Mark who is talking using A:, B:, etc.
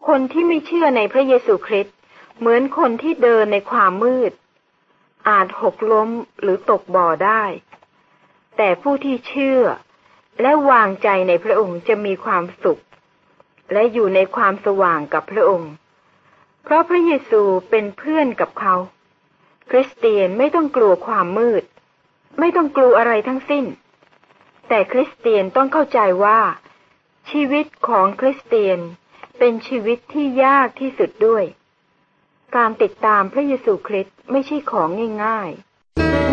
A: คนที่ไม่เชื่อในพระเยซูคริสต์เหมือนคนที่เดินในความมืดอาจหกล้มหรือตกบ่อได้แต่ผู้ที่เชื่อและวางใจในพระองค์จะมีความสุขและอยู่ในความสว่างกับพระองค์เพราะพระเยซูเป็นเพื่อนกับเขาคริสเตียนไม่ต้องกลัวความมืดไม่ต้องกลัวอะไรทั้งสิ้นแต่คริสเตียนต้องเข้าใจว่าชีวิตของคริสเตียนเป็นชีวิตที่ยากที่สุดด้วยการติดตามพระเยซูคริสต์ไม่ใช่ของง่ายๆ